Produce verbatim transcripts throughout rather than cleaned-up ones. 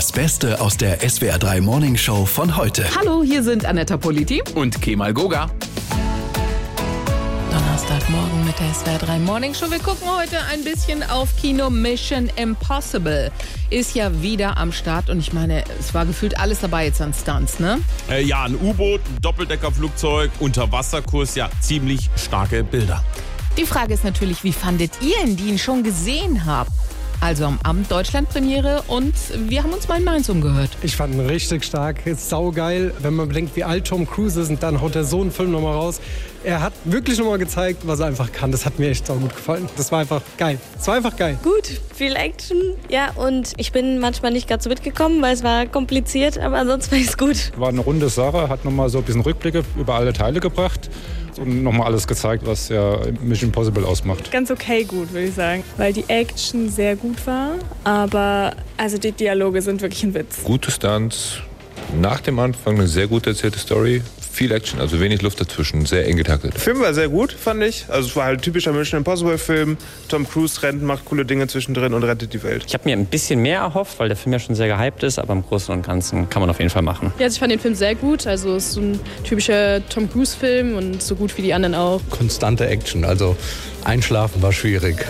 Das Beste aus der S W R drei Morning Show von heute. Hallo, hier sind Annetta Politi und Kemal Goga. Donnerstagmorgen mit der S W R drei Morning Show. Wir gucken heute ein bisschen auf Kino. Mission Impossible ist ja wieder am Start. Und ich meine, es war gefühlt alles dabei jetzt an Stunts, ne? Äh, ja, ein U-Boot, ein Doppeldeckerflugzeug, Unterwasserkurs, ja, ziemlich starke Bilder. Die Frage ist natürlich, wie fandet ihr ihn, die ihn schon gesehen habt? Also am Abend Deutschland-Premiere und wir haben uns mal in Mainz umgehört. Ich fand ihn richtig stark, ist saugeil. Wenn man bedenkt, wie alt Tom Cruise ist und dann haut er so einen Film nochmal raus. Er hat wirklich nochmal gezeigt, was er einfach kann. Das hat mir echt saugut gefallen. Das war einfach geil. Es war einfach geil. Gut, viel Action, ja, und ich bin manchmal nicht ganz so mitgekommen, weil es war kompliziert, aber ansonsten war es gut. War eine runde Sache, hat nochmal so ein bisschen Rückblicke über alle Teile gebracht. Und nochmal alles gezeigt, was ja Mission Impossible ausmacht. Ganz okay gut, würde ich sagen, weil die Action sehr gut war, aber also die Dialoge sind wirklich ein Witz. Gute Stunts, nach dem Anfang eine sehr gut erzählte Story, viel Action, also wenig Luft dazwischen, sehr eng getaktet. Der Film war sehr gut, fand ich. Also es war halt ein typischer Mission Impossible Film. Tom Cruise rennt, macht coole Dinge zwischendrin und rettet die Welt. Ich habe mir ein bisschen mehr erhofft, weil der Film ja schon sehr gehypt ist, aber im Großen und Ganzen kann man auf jeden Fall machen. Ja, also ich fand den Film sehr gut, also es ist so ein typischer Tom Cruise Film und so gut wie die anderen auch. Konstante Action, also einschlafen war schwierig.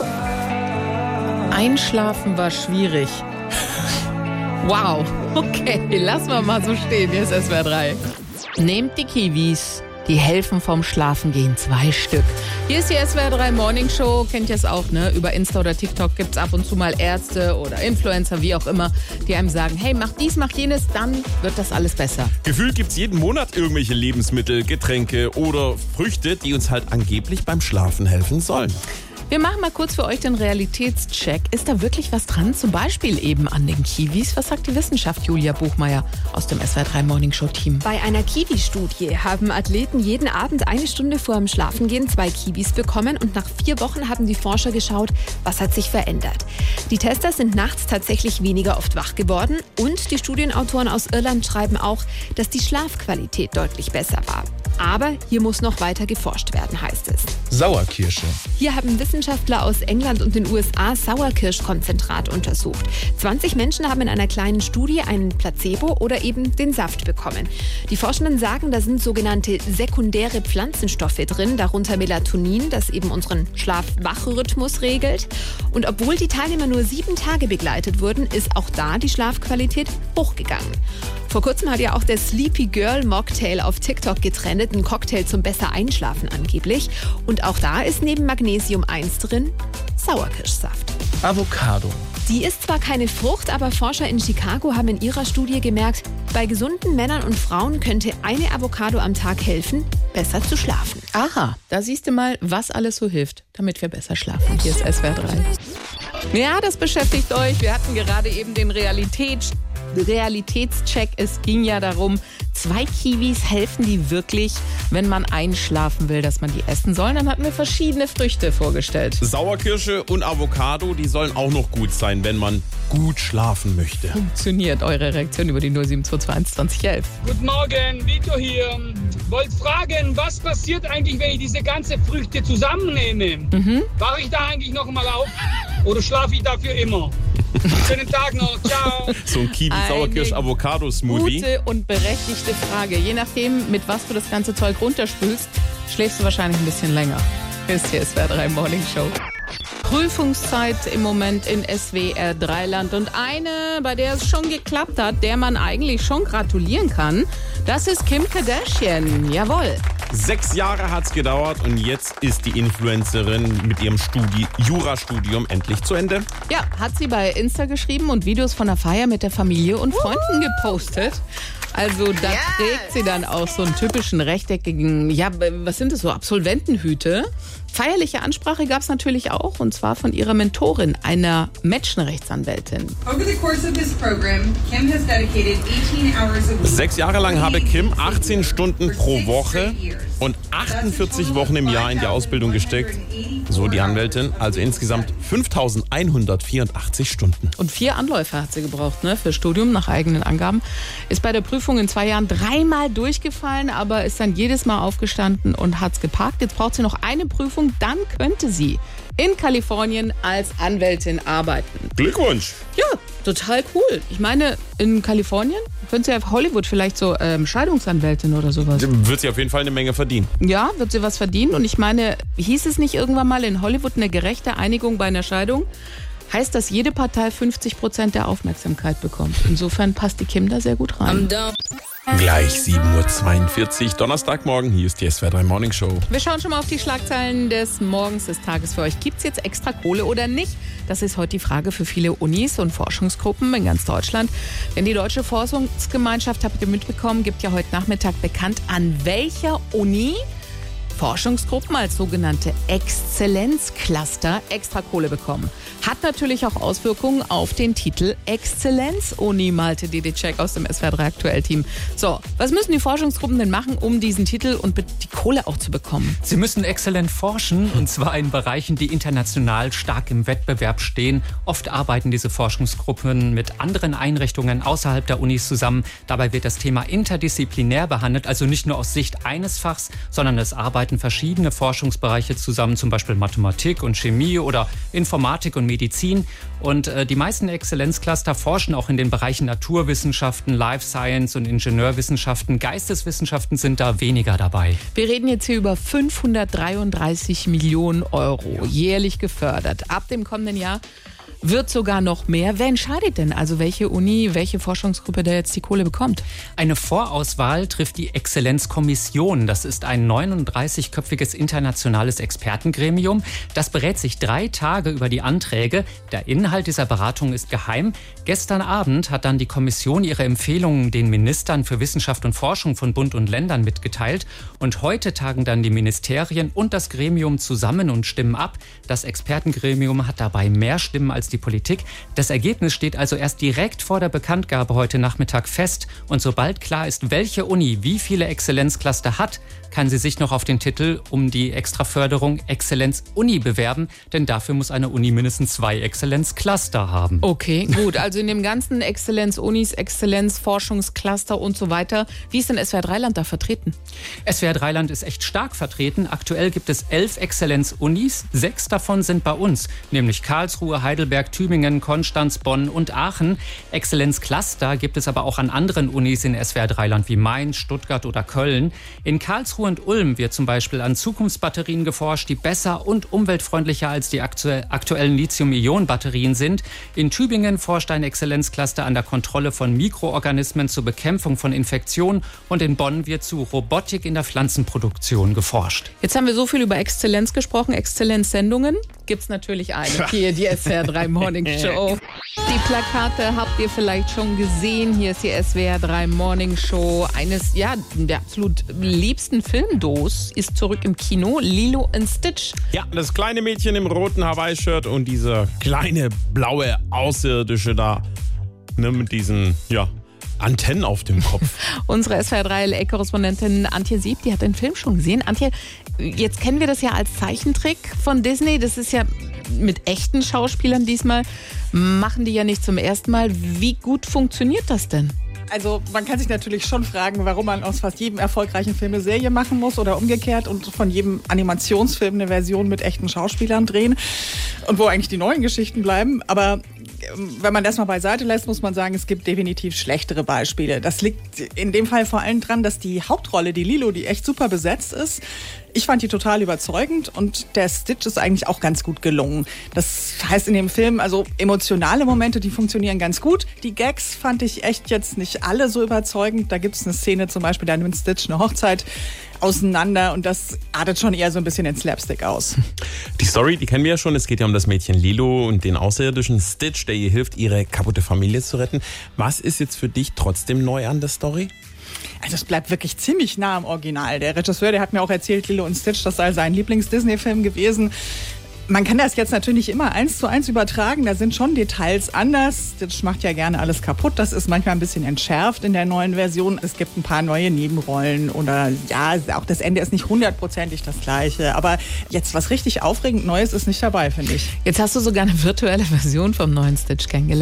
Einschlafen war schwierig. Wow, okay, lassen wir mal so stehen, hier ist S W R drei. Nehmt die Kiwis, die helfen vom Schlafengehen, zwei Stück. Hier ist die S W R drei Morning Show, kennt ihr es auch, ne? Über Insta oder TikTok gibt es ab und zu mal Ärzte oder Influencer, wie auch immer, die einem sagen, hey, mach dies, mach jenes, dann wird das alles besser. Gefühlt gibt es jeden Monat irgendwelche Lebensmittel, Getränke oder Früchte, die uns halt angeblich beim Schlafen helfen sollen. Wir machen mal kurz für euch den Realitätscheck. Ist da wirklich was dran? Zum Beispiel eben an den Kiwis. Was sagt die Wissenschaft, Julia Buchmeier aus dem S W R drei Morning Show Team? Bei einer Kiwi-Studie haben Athleten jeden Abend eine Stunde vor dem Schlafengehen zwei Kiwis bekommen und nach vier Wochen haben die Forscher geschaut, was hat sich verändert. Die Tester sind nachts tatsächlich weniger oft wach geworden und die Studienautoren aus Irland schreiben auch, dass die Schlafqualität deutlich besser war. Aber hier muss noch weiter geforscht werden, heißt es. Sauerkirsche. Hier haben Wissenschaftler aus England und den U S A Sauerkirschkonzentrat untersucht. zwanzig Menschen haben in einer kleinen Studie einen Placebo oder eben den Saft bekommen. Die Forschenden sagen, da sind sogenannte sekundäre Pflanzenstoffe drin, darunter Melatonin, das eben unseren Schlaf-Wach-Rhythmus regelt. Und obwohl die Teilnehmer nur sieben Tage begleitet wurden, ist auch da die Schlafqualität hochgegangen. Vor kurzem hat ja auch der Sleepy Girl Mocktail auf TikTok getrennt, ein Cocktail zum besser Einschlafen angeblich. Und auch da ist neben Magnesium eins drin, Sauerkirschsaft. Avocado. Die ist zwar keine Frucht, aber Forscher in Chicago haben in ihrer Studie gemerkt, bei gesunden Männern und Frauen könnte eine Avocado am Tag helfen, besser zu schlafen. Aha, da siehst du mal, was alles so hilft, damit wir besser schlafen. Hier ist S W R drei. Ja, das beschäftigt euch. Wir hatten gerade eben den Realitäts Realitätscheck. Es ging ja darum, zwei Kiwis helfen die wirklich, wenn man einschlafen will, dass man die essen soll. Dann hatten wir verschiedene Früchte vorgestellt. Sauerkirsche und Avocado, die sollen auch noch gut sein, wenn man gut schlafen möchte. Funktioniert eure Reaktion über die null sieben zwei zwei eins zwanzig elf. Guten Morgen, Vito hier. Wollte fragen, was passiert eigentlich, wenn ich diese ganzen Früchte zusammennehme? Mhm. Wache ich da eigentlich noch mal auf oder schlafe ich dafür immer? Schönen Tag noch, ciao. So ein Kiwi-Sauerkirsch-Avocado-Smoothie. Gute und berechtigte Frage. Je nachdem, mit was du das ganze Zeug runterspülst, schläfst du wahrscheinlich ein bisschen länger. Ist hier S W R drei Morning Show. Prüfungszeit im Moment in S W R drei Land und eine, bei der es schon geklappt hat, der man eigentlich schon gratulieren kann, das ist Kim Kardashian. Jawohl. Sechs Jahre hat's gedauert und jetzt ist die Influencerin mit ihrem Studi- Jurastudium endlich zu Ende. Ja, hat sie bei Insta geschrieben und Videos von der Feier mit der Familie und Freunden gepostet. Also da ja. trägt sie dann auch so einen typischen rechteckigen, ja, was sind das so, Absolventenhüte. Feierliche Ansprache gab es natürlich auch, und zwar von ihrer Mentorin, einer Menschenrechtsanwältin. Sechs Jahre lang habe Kim achtzehn Stunden pro Woche und achtundvierzig Wochen im Jahr in die Ausbildung gesteckt. So die Anwältin, also insgesamt fünftausendeinhundertvierundachtzig Stunden. Und vier Anläufe hat sie gebraucht, ne, für Studium nach eigenen Angaben. Ist bei der Prüfung in zwei Jahren dreimal durchgefallen, aber ist dann jedes Mal aufgestanden und hat's geparkt. Jetzt braucht sie noch eine Prüfung, dann könnte sie in Kalifornien als Anwältin arbeiten. Glückwunsch! Ja, total cool. Ich meine, in Kalifornien könnte sie ja Hollywood vielleicht so ähm, Scheidungsanwältin oder sowas. Wird sie auf jeden Fall eine Menge verdienen. Ja, wird sie was verdienen. Und ich meine, hieß es nicht irgendwann mal in Hollywood eine gerechte Einigung bei einer Scheidung? Heißt, dass jede Partei fünfzig Prozent der Aufmerksamkeit bekommt. Insofern passt die Kim da sehr gut rein. Gleich sieben Uhr zweiundvierzig, Donnerstagmorgen, hier ist die S W R drei Morning Show. Wir schauen schon mal auf die Schlagzeilen des Morgens des Tages für euch. Gibt es jetzt extra Kohle oder nicht? Das ist heute die Frage für viele Unis und Forschungsgruppen in ganz Deutschland. Denn die Deutsche Forschungsgemeinschaft, habt ihr mitbekommen, gibt ja heute Nachmittag bekannt, an welcher Uni Forschungsgruppen als sogenannte Exzellenzcluster extra Kohle bekommen. Hat natürlich auch Auswirkungen auf den Titel Exzellenz-Uni, Malte Dedicek aus dem S W R drei Aktuell-Team. So, was müssen die Forschungsgruppen denn machen, um diesen Titel und die Kohle auch zu bekommen? Sie müssen exzellent forschen, und zwar in Bereichen, die international stark im Wettbewerb stehen. Oft arbeiten diese Forschungsgruppen mit anderen Einrichtungen außerhalb der Unis zusammen. Dabei wird das Thema interdisziplinär behandelt, also nicht nur aus Sicht eines Fachs, sondern es arbeiten verschiedene Forschungsbereiche zusammen, zum Beispiel Mathematik und Chemie oder Informatik und Medizin. Und äh, die meisten Exzellenzcluster forschen auch in den Bereichen Naturwissenschaften, Life Science und Ingenieurwissenschaften. Geisteswissenschaften sind da weniger dabei. Wir reden jetzt hier über fünfhundertdreiunddreißig Millionen Euro, jährlich gefördert. Ab dem kommenden Jahr wird sogar noch mehr. Wer entscheidet denn also, welche Uni, welche Forschungsgruppe da jetzt die Kohle bekommt? Eine Vorauswahl trifft die Exzellenzkommission. Das ist ein neununddreißigköpfiges internationales Expertengremium. Das berät sich drei Tage über die Anträge. Der Inhalt dieser Beratung ist geheim. Gestern Abend hat dann die Kommission ihre Empfehlungen den Ministern für Wissenschaft und Forschung von Bund und Ländern mitgeteilt. Und heute tagen dann die Ministerien und das Gremium zusammen und stimmen ab. Das Expertengremium hat dabei mehr Stimmen als die Politik. Das Ergebnis steht also erst direkt vor der Bekanntgabe heute Nachmittag fest. Und sobald klar ist, welche Uni wie viele Exzellenzcluster hat, kann sie sich noch auf den Titel um die Extraförderung Exzellenz-Uni bewerben. Denn dafür muss eine Uni mindestens zwei Exzellenzcluster haben. Okay, gut. Also in dem ganzen Exzellenz-Unis, Exzellenz-Forschungscluster und so weiter. Wie ist denn S W R drei Land da vertreten? S W R drei Land ist echt stark vertreten. Aktuell gibt es elf Exzellenz-Unis. Sechs davon sind bei uns, nämlich Karlsruhe, Heidelberg, Tübingen, Konstanz, Bonn und Aachen. Exzellenzcluster gibt es aber auch an anderen Unis in S W R drei Land wie Mainz, Stuttgart oder Köln. In Karlsruhe und Ulm wird zum Beispiel an Zukunftsbatterien geforscht, die besser und umweltfreundlicher als die aktuellen Lithium-Ionen-Batterien sind. In Tübingen forscht ein Exzellenzcluster an der Kontrolle von Mikroorganismen zur Bekämpfung von Infektionen, und in Bonn wird zu Robotik in der Pflanzenproduktion geforscht. Jetzt haben wir so viel über Exzellenz gesprochen, Exzellenzsendungen. Gibt es natürlich eine. Hier die S W R drei Morning Show. Die Plakate habt ihr vielleicht schon gesehen. Hier ist die S W R drei Morning Show. Eines ja, der absolut liebsten Filmdos ist zurück im Kino. Lilo and Stitch. Ja, das kleine Mädchen im roten Hawaii-Shirt und dieser kleine blaue Außerirdische da, ne, mit diesen, ja, Antennen auf dem Kopf. Unsere S W R drei L A-Korrespondentin Antje Sieb, die hat den Film schon gesehen. Antje, jetzt kennen wir das ja als Zeichentrick von Disney. Das ist ja mit echten Schauspielern diesmal. Machen die ja nicht zum ersten Mal. Wie gut funktioniert das denn? Also man kann sich natürlich schon fragen, warum man aus fast jedem erfolgreichen Film eine Serie machen muss oder umgekehrt und von jedem Animationsfilm eine Version mit echten Schauspielern drehen und wo eigentlich die neuen Geschichten bleiben. Aber wenn man das mal beiseite lässt, muss man sagen, es gibt definitiv schlechtere Beispiele. Das liegt in dem Fall vor allem dran, dass die Hauptrolle, die Lilo, die echt super besetzt ist, ich fand die total überzeugend, und der Stitch ist eigentlich auch ganz gut gelungen. Das heißt in dem Film, also emotionale Momente, die funktionieren ganz gut. Die Gags fand ich echt jetzt nicht alle so überzeugend. Da gibt es eine Szene zum Beispiel, da nimmt Stitch eine Hochzeit auseinander, und das artet schon eher so ein bisschen in Slapstick aus. Die Story, die kennen wir ja schon. Es geht ja um das Mädchen Lilo und den außerirdischen Stitch, der ihr hilft, ihre kaputte Familie zu retten. Was ist jetzt für dich trotzdem neu an der Story? Also es bleibt wirklich ziemlich nah am Original. Der Regisseur, der hat mir auch erzählt, Lilo und Stitch, das sei sein Lieblings-Disney-Film gewesen. Man kann das jetzt natürlich immer eins zu eins übertragen. Da sind schon Details anders. Stitch macht ja gerne alles kaputt. Das ist manchmal ein bisschen entschärft in der neuen Version. Es gibt ein paar neue Nebenrollen oder ja, auch das Ende ist nicht hundertprozentig das gleiche. Aber jetzt was richtig aufregend Neues ist nicht dabei, finde ich. Jetzt hast du sogar eine virtuelle Version vom neuen Stitch kennengelernt.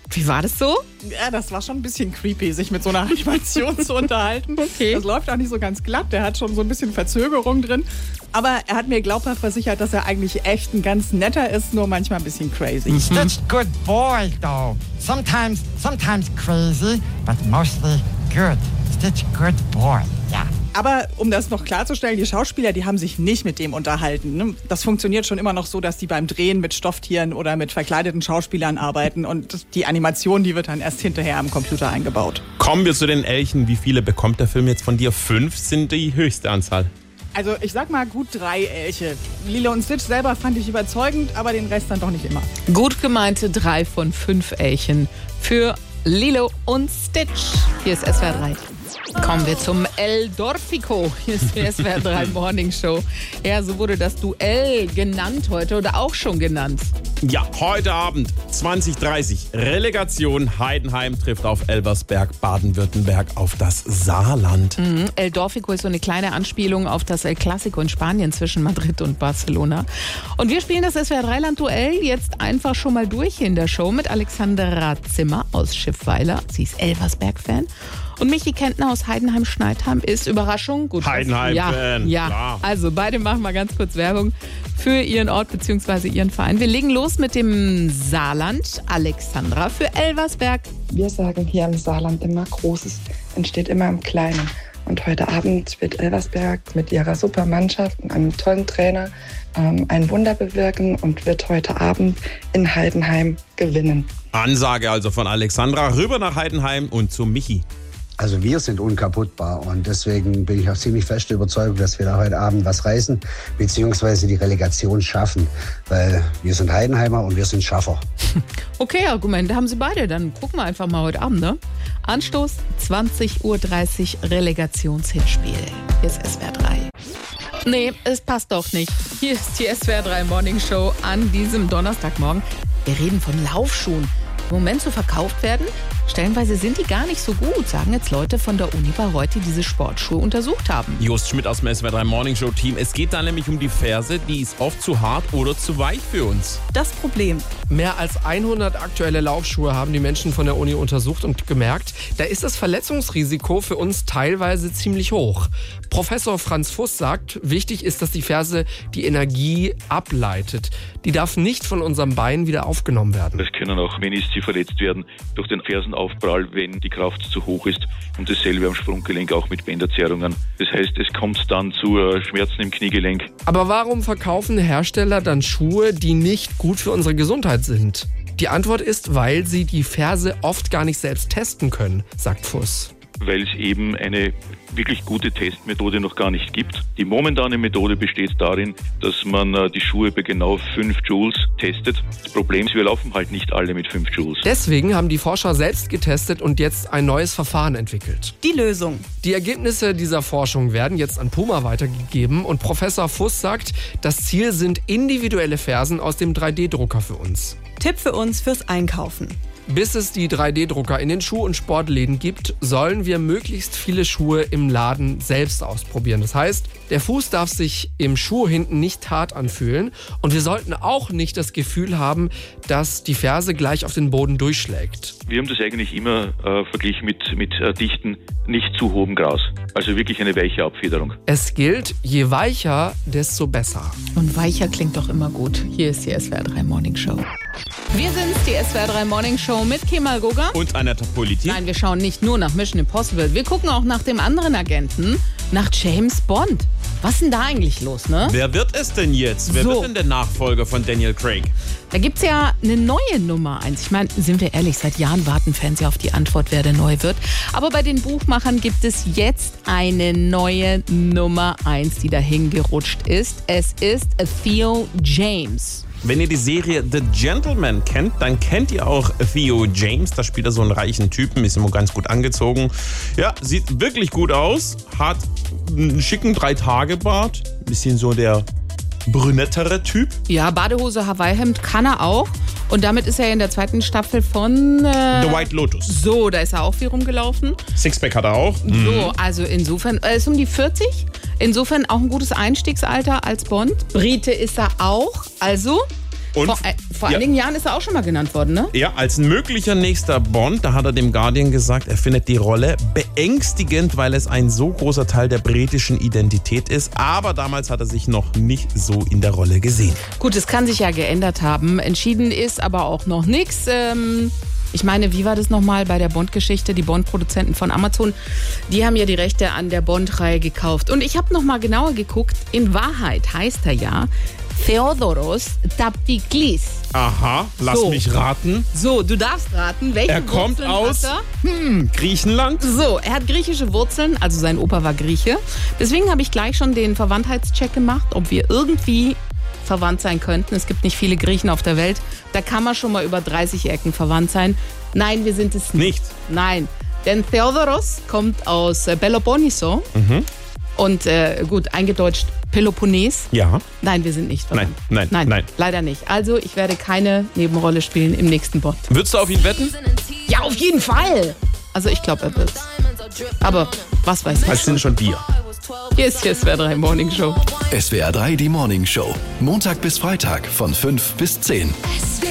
Wie war das so? Ja, das war schon ein bisschen creepy, sich mit so einer Animation zu unterhalten. Okay. Das läuft auch nicht so ganz glatt. Der hat schon so ein bisschen Verzögerung drin. Aber er hat mir glaubhaft versichert, dass er eigentlich echt ein ganz netter ist, nur manchmal ein bisschen crazy. He's such a good boy, though. Sometimes, sometimes crazy, but mostly good. Such a good boy, ja. Aber um das noch klarzustellen, die Schauspieler, die haben sich nicht mit dem unterhalten. Ne? Das funktioniert schon immer noch so, dass die beim Drehen mit Stofftieren oder mit verkleideten Schauspielern arbeiten und die Animation, die wird dann erst hinterher am Computer eingebaut. Kommen wir zu den Elchen. Wie viele bekommt der Film jetzt von dir? Fünf sind die höchste Anzahl. Also ich sag mal gut drei Elche. Lilo und Stitch selber fand ich überzeugend, aber den Rest dann doch nicht immer. Gut gemeinte drei von fünf Elchen für Lilo und Stitch. Hier ist S W R drei. Kommen wir zum El Dorfico. Hier ist die S W R drei Morning Show. Ja, so wurde das Duell genannt heute oder auch schon genannt. Ja, heute Abend zwanzig Uhr dreißig. Relegation. Heidenheim trifft auf Elversberg, Baden-Württemberg auf das Saarland. Mhm. El Dorfico ist so eine kleine Anspielung auf das El Clasico in Spanien zwischen Madrid und Barcelona. Und wir spielen das S W R drei Land-Duell jetzt einfach schon mal durch in der Show mit Alexandra Zimmer aus Schiffweiler. Sie ist Elversberg-Fan. Und Michi Kentner aus Heidenheim-Schneidheim ist Überraschung. Gut, Heidenheim-Fan. Ja, ja. Also beide machen mal ganz kurz Werbung für ihren Ort bzw. ihren Verein. Wir legen los mit dem Saarland. Alexandra für Elversberg. Wir sagen hier im Saarland immer, Großes entsteht immer im Kleinen. Und heute Abend wird Elversberg mit ihrer super Mannschaft und einem tollen Trainer ähm, ein Wunder bewirken und wird heute Abend in Heidenheim gewinnen. Ansage also von Alexandra. Rüber nach Heidenheim und zu Michi. Also wir sind unkaputtbar und deswegen bin ich auch ziemlich fest überzeugt, dass wir da heute Abend was reißen, beziehungsweise die Relegation schaffen, weil wir sind Heidenheimer und wir sind Schaffer. Okay, Argumente haben Sie beide, dann gucken wir einfach mal heute Abend, ne? Anstoß zwanzig Uhr dreißig, Relegationshinspiel. Hier ist S W R drei. Nee, es passt doch nicht. Hier ist die S W R drei Morning Show an diesem Donnerstagmorgen. Wir reden von Laufschuhen. Im Moment so verkauft werden. Stellenweise sind die gar nicht so gut, sagen jetzt Leute von der Uni Bayreuth, die diese Sportschuhe untersucht haben. Jost Schmidt aus dem S W R drei Morning Show Team. Es geht da nämlich um die Ferse, die ist oft zu hart oder zu weich für uns. Das Problem: Mehr als hundert aktuelle Laufschuhe haben die Menschen von der Uni untersucht und gemerkt, da ist das Verletzungsrisiko für uns teilweise ziemlich hoch. Professor Franz Fuß sagt, wichtig ist, dass die Ferse die Energie ableitet. Die darf nicht von unserem Bein wieder aufgenommen werden. Es können auch Menisci verletzt werden durch den Fersenaufprall, wenn die Kraft zu hoch ist. Und dasselbe am Sprunggelenk auch mit Bänderzerrungen. Das heißt, es kommt dann zu Schmerzen im Kniegelenk. Aber warum verkaufen Hersteller dann Schuhe, die nicht gut für unsere Gesundheit sind? Die Antwort ist, weil sie die Ferse oft gar nicht selbst testen können, sagt Fuß. Weil es eben eine wirklich gute Testmethode noch gar nicht gibt. Die momentane Methode besteht darin, dass man die Schuhe bei genau fünf Joules testet. Das Problem ist, wir laufen halt nicht alle mit fünf Joules. Deswegen haben die Forscher selbst getestet und jetzt ein neues Verfahren entwickelt. Die Lösung. Die Ergebnisse dieser Forschung werden jetzt an Puma weitergegeben und Professor Fuß sagt, das Ziel sind individuelle Fersen aus dem drei D Drucker für uns. Tipp für uns fürs Einkaufen. Bis es die drei D Drucker in den Schuh- und Sportläden gibt, sollen wir möglichst viele Schuhe im Laden selbst ausprobieren. Das heißt, der Fuß darf sich im Schuh hinten nicht hart anfühlen und wir sollten auch nicht das Gefühl haben, dass die Ferse gleich auf den Boden durchschlägt. Wir haben das eigentlich immer äh, verglichen mit, mit äh, dichten, nicht zu hohem Gras. Also wirklich eine weiche Abfederung. Es gilt, je weicher, desto besser. Und weicher klingt doch immer gut. Hier ist die S W R drei Morning Show. Wir sind die S W R drei Morning Show mit Kemal Goga. Und Aneta Politi. Nein, wir schauen nicht nur nach Mission Impossible. Wir gucken auch nach dem anderen Agenten, nach James Bond. Was ist denn da eigentlich los, ne? Wer wird es denn jetzt? Wer So. wird denn der Nachfolger von Daniel Craig? Da gibt's ja eine neue Nummer eins. Ich meine, sind wir ehrlich, seit Jahren warten Fans ja auf die Antwort, wer der neu wird. Aber bei den Buchmachern gibt es jetzt eine neue Nummer eins, die dahin gerutscht ist. Es ist Theo James. Wenn ihr die Serie The Gentleman kennt, dann kennt ihr auch Theo James. Da spielt er so einen reichen Typen, ist immer ganz gut angezogen. Ja, sieht wirklich gut aus, hat einen schicken Drei-Tage-Bart, bisschen so der brünettere Typ. Ja, Badehose, Hawaii-Hemd kann er auch. Und damit ist er in der zweiten Staffel von... Äh, The White Lotus. So, da ist er auch viel rumgelaufen. Sixpack hat er auch. So, also insofern, er ist um die vierzig. Insofern auch ein gutes Einstiegsalter als Bond. Brite ist er auch. Also, Und, vor äh, vor ja. einigen Jahren ist er auch schon mal genannt worden, ne? Ja, als möglicher nächster Bond, da hat er dem Guardian gesagt, er findet die Rolle beängstigend, weil es ein so großer Teil der britischen Identität ist. Aber damals hat er sich noch nicht so in der Rolle gesehen. Gut, es kann sich ja geändert haben. Entschieden ist aber auch noch nichts. Ähm, ich meine, wie war das nochmal bei der Bond-Geschichte? Die Bond-Produzenten von Amazon, die haben ja die Rechte an der Bond-Reihe gekauft. Und ich habe nochmal genauer geguckt. In Wahrheit heißt er ja Theodoros Taptiklis. Aha, lass So. mich raten. So, du darfst raten, welche Er kommt Wurzeln aus hat er? hm, Griechenland. So, er hat griechische Wurzeln, also sein Opa war Grieche. Deswegen habe ich gleich schon den Verwandtheitscheck gemacht, ob wir irgendwie verwandt sein könnten. Es gibt nicht viele Griechen auf der Welt. Da kann man schon mal über dreißig Ecken verwandt sein. Nein, wir sind es nicht. Nicht? Nein, denn Theodoros kommt aus äh, Peloponneso. Mhm. Und äh, gut, eingedeutscht Peloponnes. Ja. Nein, wir sind nicht verwandt. Nein, nein, nein, nein. leider nicht. Also, ich werde keine Nebenrolle spielen im nächsten Bond. Würdest du auf ihn wetten? Ja, auf jeden Fall. Also, ich glaube, er wird's. Aber was weiß ich. Es sind schon wir. Hier ist die S W R drei Morning Show. S W R drei, die Morning Show. Montag bis Freitag von fünf bis zehn. S W